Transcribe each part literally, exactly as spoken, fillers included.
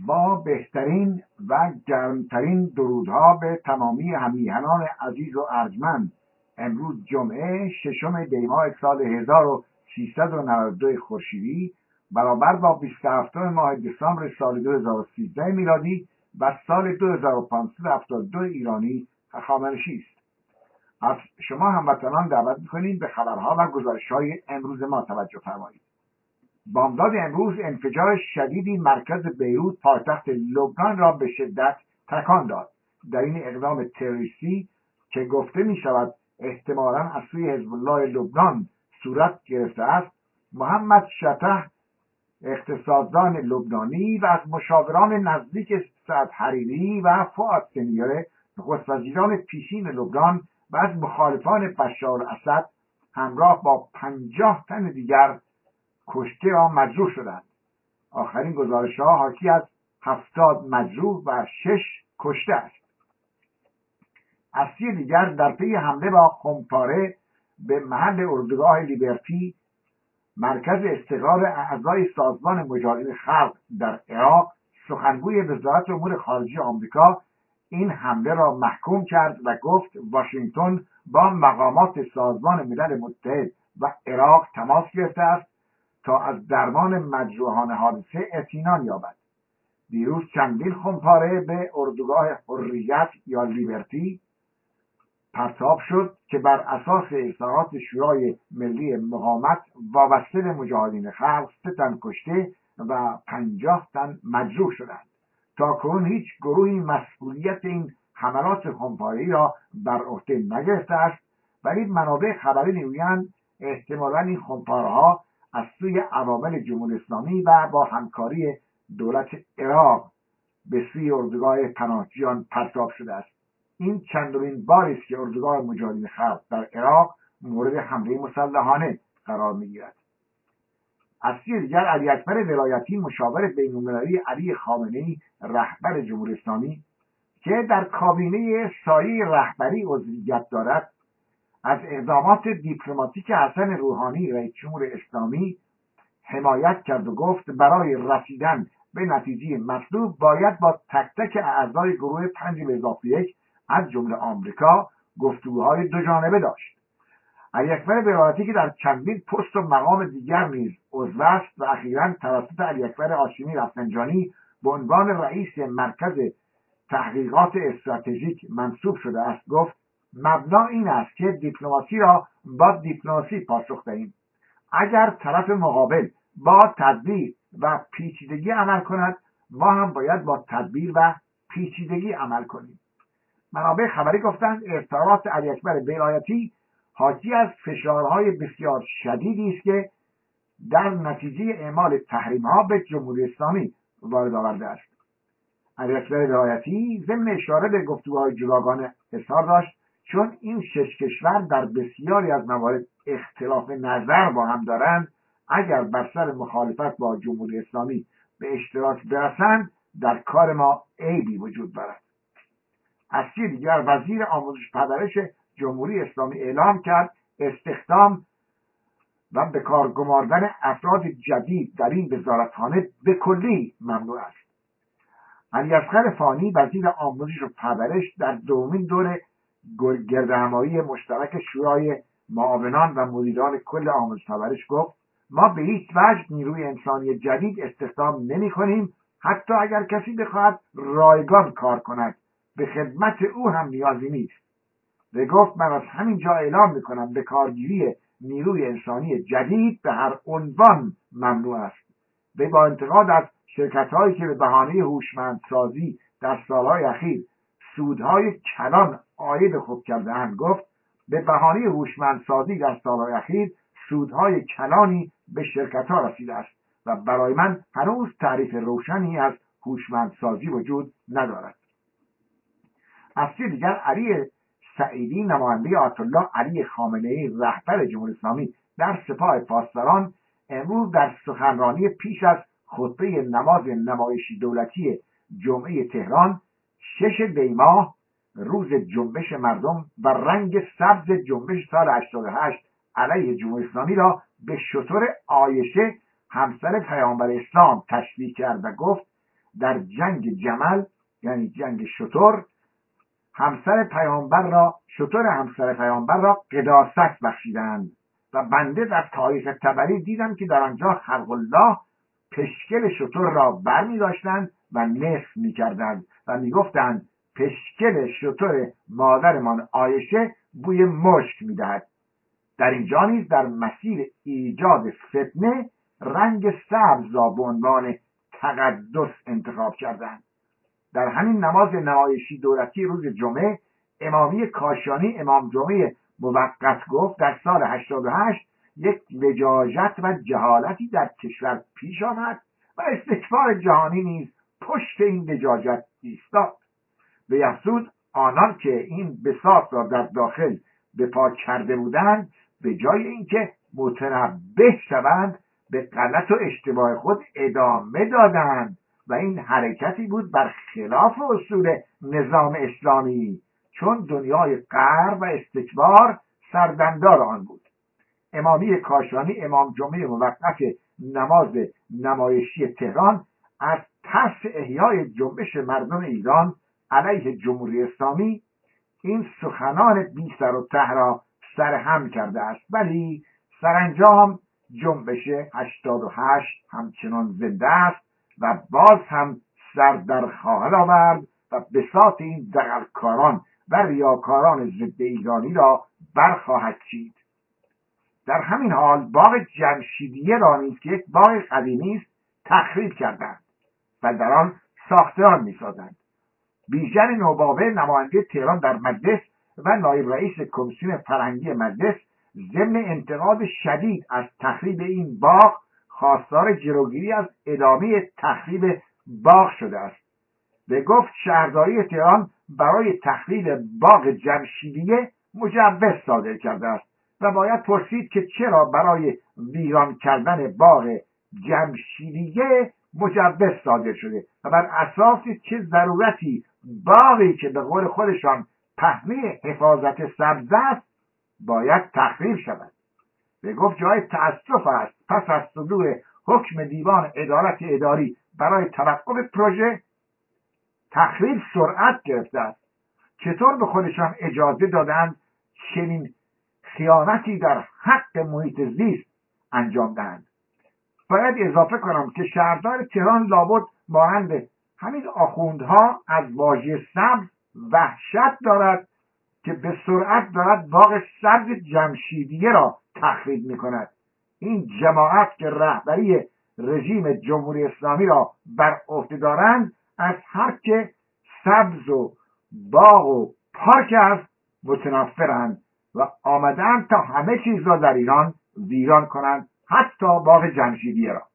با بهترین و گرمترین درودها به تمامی همیهنان عزیز و ارجمند، امروز جمعه ششم دیماه سال هزار و سیصد و نود و دو خورشیدی برابر با بیست و هفتم ماه دسامبر سال دو هزار و سیزده میلادی و سال دو هزار و پانصد و هفتاد و دو ایرانی هخامنشی است. از شما هموطنان دعوت می‌کنیم به خبرها و گزارش‌های امروز ما توجه فرمایید. بامداد امروز انفجار شدیدی مرکز بیروت پایتخت لبنان را به شدت تکان داد. در این اقدام تروریستی که گفته می شود احتمالاً از سوی حزب الله لبنان صورت گرفته است، محمد شطح اقتصاددان لبنانی و از مشاوران نزدیک سعد حریری و فؤاد سنیره نخست وزیران پیشین لبنان و از مخالفان بشار الاسد همراه با پنجاه تن دیگر کشته یا مجروح شدند. آخرین گزارش‌ها حاکی از هفتاد مجروح و شش کشته است. از سوی دیگر در پی حمله با خمپاره به محل اردوگاه لیبرتی، مرکز استقرار اعضای سازمان مجاهدین خلق در عراق، سخنگوی وزارت امور خارجه آمریکا این حمله را محکوم کرد و گفت واشنگتن با مقامات سازمان ملل متحد و عراق تماس گرفته است تا از درمان مجروحان حادثه اطمینان یابد. دیروز چندین خمپاره به اردوگاه حریت یا لیبرتی پرتاب شد که بر اساس اظهارات شورای ملی مقاومت وابسته به مجاهدین خلق سه تن کشته و پنجاه تن مجروح شدند. تاکنون هیچ گروهی مسئولیت این حملات خمپاره‌ای را بر عهده نگرفته است، ولی منابع خبری میگویند احتمالاً این خمپاره‌ها از سوی عوامل جمهوری اسلامی و با همکاری دولت عراق به سوی اردوگاه پناهجویان پرتاب شده است. این چندمین باری است که اردوگاه مجاهدین خلق در عراق مورد حمله مسلحانه قرار میگیرد. از سوی دیگر علی اکبر ولایتی مشاور بین‌المللی علی خامنه‌ای رهبر جمهوری اسلامی که در کابینه سایه رهبری عضویت دارد، از اقدامات دیپلماتیک حسن روحانی رئیس جمهور اسلامی حمایت کرد و گفت برای رسیدن به نتیجه مطلوب باید با تک تک اعضای گروه پنج به اضافه یک از جمله آمریکا گفتگوهای دو جانبه داشت. علی اکبر ولایتی که در چندین پست و مقام دیگر نیز عضو است و اخیراً توسط علی اکبر هاشمی رفسنجانی به عنوان رئیس مرکز تحقیقات استراتژیک منصوب شده است، گفت مبنا این است که دیپلماسی را با دیپلماسی پاسخ دهیم. اگر طرف مقابل با تدبیر و پیچیدگی عمل کند، ما هم باید با تدبیر و پیچیدگی عمل کنیم. منابع خبری گفتند اظهارات علی اکبر ولایتی حاکی از فشارهای بسیار شدیدی است که در نتیجه اعمال تحریم‌ها به جمهوری اسلامی وارد آورده است. علی اکبر ولایتی ضمن اشاره به گفتگوهای جداگانه اظهار داشت چون این شش کشور در بسیاری از موارد اختلاف نظر با هم دارند، اگر بر سر مخالفت با جمهوری اسلامی به اشتراک برسند در کار ما عیبی وجود دارد. از سوی دیگر وزیر آموزش پرورش جمهوری اسلامی اعلام کرد استخدام و به کار گماردن افراد جدید در این وزارتخانه به کلی ممنوع است. علی اصغر فانی وزیر آموزش و پرورش در دومین دور گردهمایی مشترک شورای معاونان و مدیران کل آموزش پرورش گفت ما به هیچ وجه نیروی انسانی جدید استخدام نمی کنیم، حتی اگر کسی بخواهد رایگان کار کند به خدمت او هم نیازی نیست. و گفت من از همین جا اعلام می کنم به کارگیری نیروی انسانی جدید به هر عنوان ممنوع است. و با انتقاد از شرکت‌هایی که به بهانه هوشمندسازی در سالهای اخیر سودهای کلان عاید خود کرده‌اند گفت به بهانه هوشمندسازی در سالهای اخیر سودهای کلانی به شرکت‌ها رسیده است و برای من هنوز تعریف روشنی از هوشمندسازی وجود ندارد. از سوی دیگر علی سعیدی نماینده آیت الله علی خامنه‌ای رهبر جمهوری اسلامی در سپاه پاسداران امروز در سخنرانی پیش از خطبه نماز نمایشی دولتی جمعه تهران شش دیماه روز جنبش مردم و رنگ سبز جنبش سال هشتاد و هشت علیه جمهوری اسلامی را به شتر عایشه همسر پیامبر اسلام تشبیه کرد و گفت در جنگ جمل یعنی جنگ شتر همسر پیامبر را شتر همسر پیامبر را قداست بخشیدند و بنده در تاریخ طبری دیدم که در آنجا خلق الله پشکل شتر را بر می داشتند و نصف می کردند و می گفتند پشکل شتر مادرمان عایشه بوی مشک می دهد. در اینجا نیز در مسیر ایجاد فتنه رنگ سبز را به عنوان تقدس انتخاب کردند. در همین نماز نمایشی دولتی روز جمعه امامی کاشانی امام جمعه موقت گفت در سال هشتاد و هشت یک لجاجت و جهالتی در کشور پیش آمد و استکبار جهانی نیز پشت این لجاجت ایستاد. به افزود آنان که این بساط را در داخل به پا کرده بودند به جای اینکه متنبه شوند به غلط و اشتباه خود ادامه دادند و این حرکتی بود بر خلاف اصول نظام اسلامی، چون دنیای قهر و استکبار سردمدار آن بود. امامی کاشانی امام جمعه موقت نماز نمایشی تهران از ترس احیای جنبش مردم ایران علیه جمهوری اسلامی این سخنان بی سر و ته را سرهم کرده است، ولی سرانجام جنبش هشتاد و هشت همچنان زنده است و باز هم سر در خواهد آورد و بساط این دغلکاران و ریاکاران ضد ایرانی را برخواهد چید. در همین حال باغ جمشیدیه را نیز که یک باغ قدیمی است تخریب کردند و در آن ساختمان می‌سازند. بیژن نوباوه نماینده تهران در مجلس و نایب رئیس کمیسیون فرهنگی مجلس ضمن انتقاد شدید از تخریب این باغ خواستار جلوگیری از ادامه تخریب باغ شده است. به گفت شهرداری تهران برای تخریب باغ جمشیدیه مجوز صادر کرده است و باید پرسید که چرا برای ویران کردن باغ جمشیدیه مجوز صادر شده و بر اساس چه ضرورتی باغی که به قول خودشان پهنه حفاظت سبز است باید تخریب شود. به گفت جای تأسف است پس از صدور حکم دیوان عدالت اداری برای توقف پروژه تخریب سرعت گرفته است. چطور به خودشان اجازه دادند چنین خیانتی در حق محیط زیست انجام دهند؟ باید اضافه کنم که شهردار تهران لابد مانند همین آخوندها از واژه سبز وحشت دارد که به سرعت دارد باغ سبز جمشیدیه را تخریب می کند. این جماعت که رهبری رژیم جمهوری اسلامی را بر عهده دارند از هر که سبز و باغ و پارک است متنفرند و آمدند تا همه چیز را در ایران ویران کنند، حتی باغ جمشیدیه را.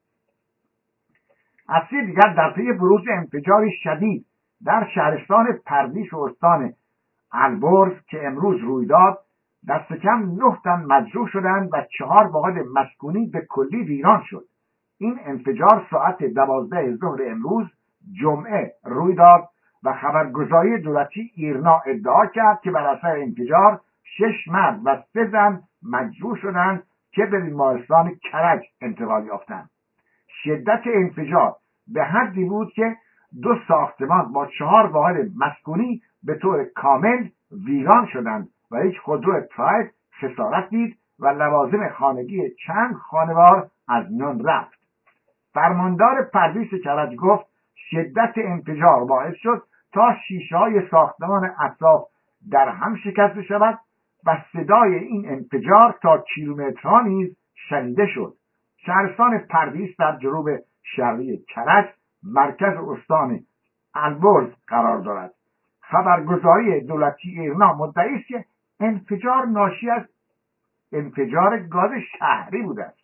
از سوی دیگر در پی بروز انفجاری شدید در شهرستان پردیس و استان البرز که امروز روی داد دست کم نه تن مجروح شدند و چهار واحد مسکونی به کلی ویران شد. این انفجار ساعت دوازده ظهر امروز جمعه روی داد و خبرگزاری دولتی ایرنا ادعا کرد که بر اثر انفجار شش مرد و سه زن مجروح شدند که به بیمارستان کرج انتقال یافتند. شدت انفجار به حدی بود که دو ساختمان با چهار واحد مسکونی به طور کامل ویران شدند و یک خودرو پراید خسارت دید و لوازم خانگی چند خانوار از میان رفت. فرماندار پردیس کرج گفت شدت انفجار باعث شد تا شیشه های ساختمان اطراف در هم شکسته شود و صدای این انفجار تا کیلومترها نیز شنیده شد. شهرستان پردیس در جنوب شرقی کرج مرکز استان البرز قرار دارد. خبرگزاری دولتی ایرنا مدعی است که انفجار ناشی از انفجار گاز شهری بوده است.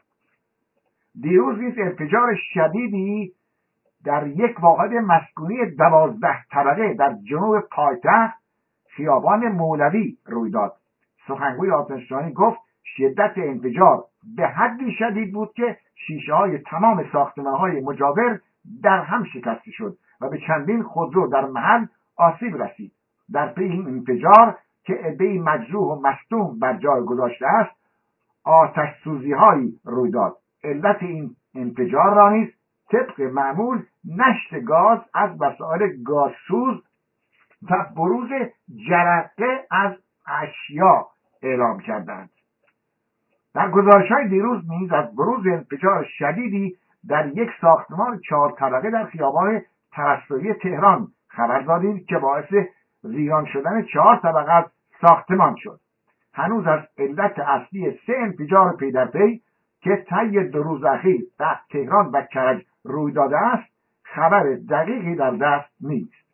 دیروز نیز انفجار شدیدی در یک واحد مسکونی دوازده طبقه در جنوب پایتخت خیابان مولوی روی داد. سخنگوی آتش‌نشانی گفت شدت انفجار به حدی شدید بود که شیشه های تمام ساختمان‌های مجاور در هم شکسته شد و به چندین خودرو در محل آسیب رسید. در پی این انفجار که عده‌ای مجروح و مصدوم بر جای گذاشته است آتش سوزی‌هایی روی داد. علت این انفجار را نیز طبق معمول نشت گاز از وسایل گازسوز و بروز جرقه از اشیا اعلام کردند. در گزارش‌های دیروز نیز از بروز انفجار شدیدی در یک ساختمان چهار طبقه در خیابان ترسویی تهران خبر دادیم که باعث ویران شدن چهار طبقه از ساختمان شد. هنوز از علت اصلی سه انفجار پی در پی که طی دو روز اخیر در تهران و کرج روی داده است خبر دقیقی در دست نیست.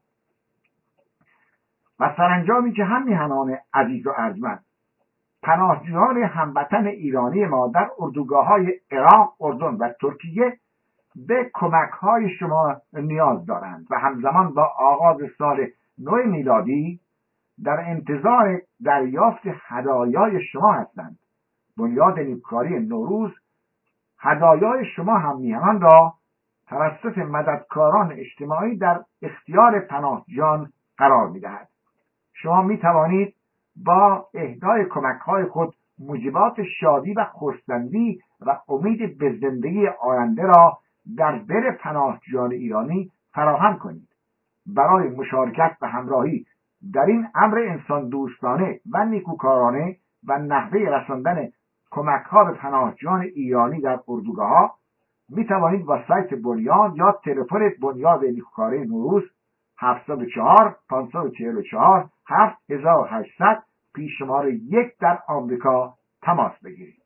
و سرانجامی که هم میهنان عزیز و ارجمند، پناهجویان هموطن ایرانی ما در اردوگاه‌های عراق، اردن و ترکیه به کمک‌های شما نیاز دارند و همزمان با آغاز سال نو میلادی در انتظار دریافت هدایای شما هستند. بنیاد نیکوکاری نوروز هدایای شما هم میهنان را توسط مددکاران اجتماعی در اختیار پناهجویان قرار می‌دهد. شما می‌توانید با اهدای کمک‌های خود موجبات شادی و خرسندی و امید به زندگی آینده را در دل پناهجویان ایرانی فراهم کنید. برای مشارکت و همراهی در این امر انسان دوستانه و نیکوکارانه و نحوه رساندن کمک‌ها به پناهجویان ایرانی در اردوگاه‌ها می توانید با سایت بنیاد یا تلفن بنیاد نیکوکاری نوروز هفت صفر چهار پانصد و چهل و چهار هفت هزار و هشتصد پیش شماره یک در آمریکا تماس بگیرید.